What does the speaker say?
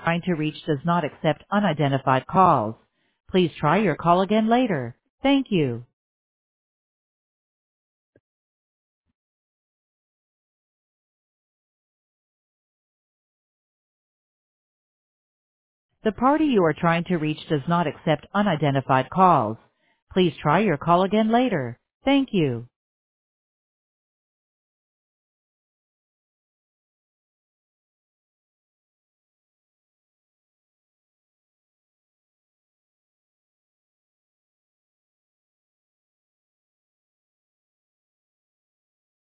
trying to reach does not accept unidentified calls. Please try your call again later. Thank you. The party you are trying to reach does not accept unidentified calls. Please try your call again later. Thank you.